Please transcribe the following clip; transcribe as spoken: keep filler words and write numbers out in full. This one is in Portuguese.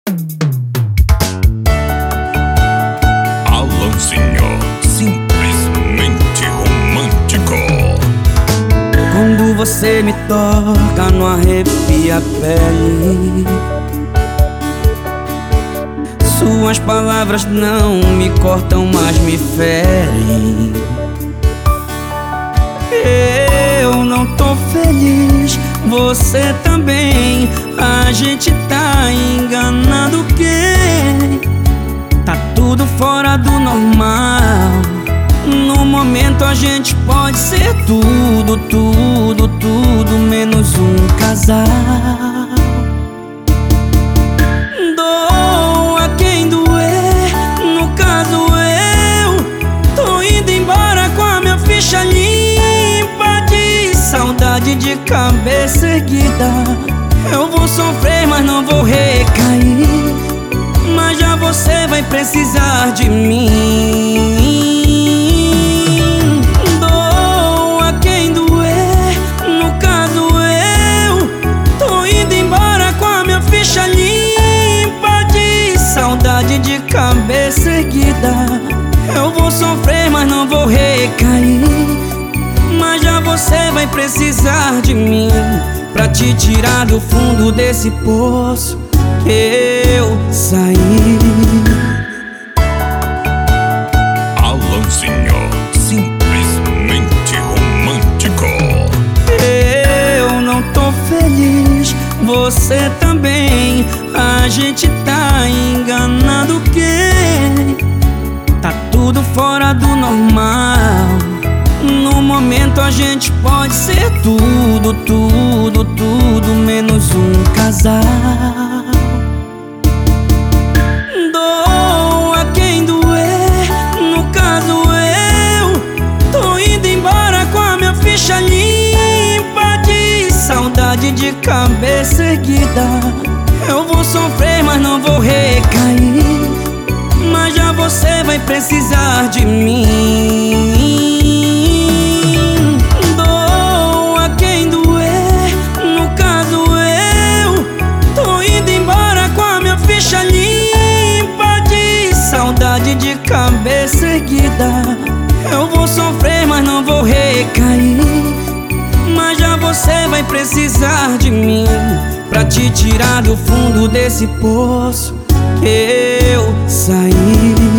Alanzinho, simplesmente romântico. Quando você me toca, não arrepia a pele. Suas palavras não me cortam, mas me ferem. Eu não tô feliz, você também. A gente tá enganando quem? Tá tudo fora do normal. No momento a gente pode ser tudo, tudo, tudo menos um casal. Doa quem doer, no caso eu tô indo embora com a minha ficha limpa de saudade, de cabeça erguida. Eu vou sofrer, mas não vou recair. Mas já você vai precisar de mim. Doa quem doer, no caso eu tô indo embora com a minha ficha limpa de saudade, de cabeça erguida. Eu vou sofrer, mas não vou recair. Mas já você vai precisar de mim pra te tirar do fundo desse poço que eu saí. Alanzinho, simplesmente romântico. Eu não tô feliz, você também. A gente tá enganando quem? Tá tudo fora do normal. No momento a gente pode ser tudo, tudo, tudo menos um casal. Doa quem doer, no caso eu tô indo embora com a minha ficha limpa de saudade, de cabeça erguida. Eu vou sofrer, mas não vou recair. Mas já você vai precisar de mim. De cabeça erguida, eu vou sofrer, mas não vou recair. Mas já você vai precisar de mim pra te tirar do fundo desse poço que eu saí.